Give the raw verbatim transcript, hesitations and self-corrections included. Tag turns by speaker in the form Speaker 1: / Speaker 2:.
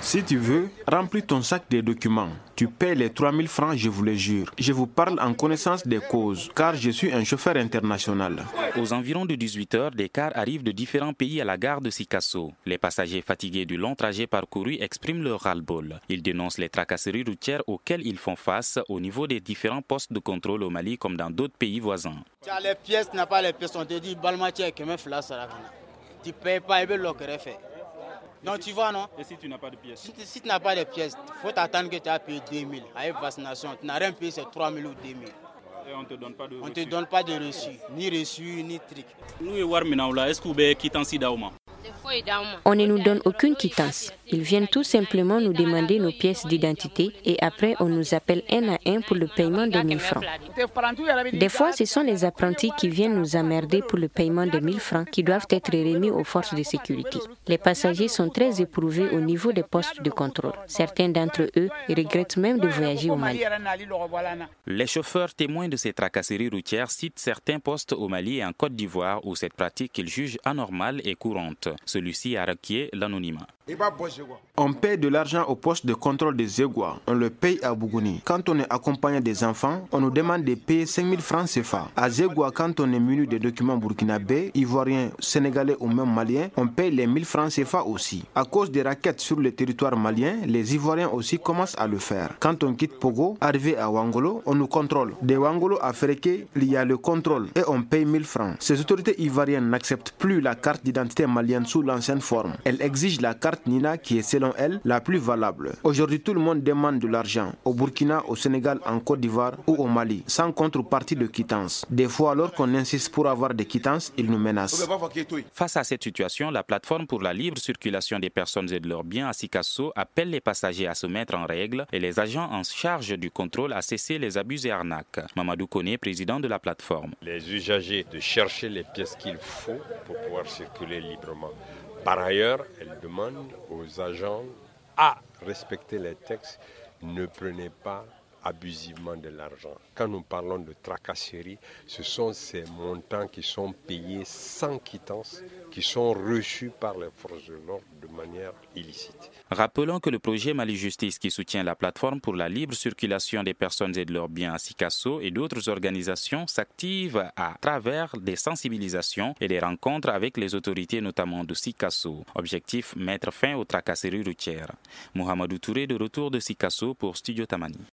Speaker 1: Si tu veux, remplis ton sac de documents. Tu paies les trois mille francs, je vous le jure. Je vous parle en connaissance des causes, car je suis un chauffeur international.
Speaker 2: Aux environs de dix-huit heures, des cars arrivent de différents pays à la gare de Sikasso. Les passagers fatigués du long trajet parcouru expriment leur ras-le-bol. Ils dénoncent les tracasseries routières auxquelles ils font face au niveau des différents postes de contrôle au Mali comme dans d'autres pays voisins.
Speaker 3: Tu as les pièces, tu n'as pas les pièces, on te dit balmatière que me flas à la tu ne payes pas, et bien le fait. Donc tu vois, non?
Speaker 4: Et si tu n'as pas de pièces?
Speaker 3: Si, si tu n'as pas de pièces, il faut t'attendre que tu as payé deux mille. Avec vaccination, tu n'as rien payé, c'est trois mille ou deux mille.
Speaker 4: Et on ne te donne pas de
Speaker 3: reçu? On
Speaker 4: ne
Speaker 3: te donne pas de reçu, ni reçu, ni trick.
Speaker 4: Nous, est-ce que vous avez quitté Sidaouma?
Speaker 5: On ne nous donne aucune quittance. Ils viennent tout simplement nous demander nos pièces d'identité et après on nous appelle un à un pour le paiement de mille francs. Des fois, ce sont les apprentis qui viennent nous emmerder pour le paiement de mille francs qui doivent être remis aux forces de sécurité. Les passagers sont très éprouvés au niveau des postes de contrôle. Certains d'entre eux regrettent même de voyager au Mali.
Speaker 2: Les chauffeurs témoins de ces tracasseries routières citent certains postes au Mali et en Côte d'Ivoire où cette pratique qu'ils jugent anormale est courante. Celui-ci a requis l'anonymat.
Speaker 1: On paie de l'argent au poste de contrôle des Zégois. On le paye à Bougouni. Quand on est accompagné des enfants, on nous demande de payer cinq mille francs C F A. À Zégois, quand on est muni de documents burkinabés, ivoiriens, sénégalais ou même maliens, on paye les mille francs C F A aussi. À cause des raquettes sur le territoire malien, les Ivoiriens aussi commencent à le faire. Quand on quitte Pogo, arrivé à Wangolo, on nous contrôle. De Wangolo à Féréké, il y a le contrôle et on paye mille francs. Ces autorités ivoiriennes n'acceptent plus la carte d'identité malienne sous l'ancienne forme. Elles exigent la carte Nina qui est selon elle la plus valable. Aujourd'hui, tout le monde demande de l'argent au Burkina, au Sénégal, en Côte d'Ivoire ou au Mali, sans contrepartie de quittance. Des fois, alors qu'on insiste pour avoir des quittances, ils nous menacent.
Speaker 2: Face à cette situation, la plateforme pour la libre circulation des personnes et de leurs biens à Sikasso appelle les passagers à se mettre en règle et les agents en charge du contrôle à cesser les abus et arnaques. Mamadou Koné, président de la plateforme.
Speaker 6: Les usagers de chercher les pièces qu'il faut pour pouvoir circuler librement. Par ailleurs, elle demande aux agents à respecter les textes. Ne prenez pas abusivement de l'argent. Quand nous parlons de tracasserie, ce sont ces montants qui sont payés sans quittance, qui sont reçus par les forces de l'ordre de manière illicite.
Speaker 2: Rappelons que le projet Mali Justice qui soutient la plateforme pour la libre circulation des personnes et de leurs biens à Sikasso et d'autres organisations s'active à travers des sensibilisations et des rencontres avec les autorités notamment de Sikasso. Objectif, mettre fin aux tracasseries routières. Mohamedou Touré de retour de Sikasso pour Studio Tamani.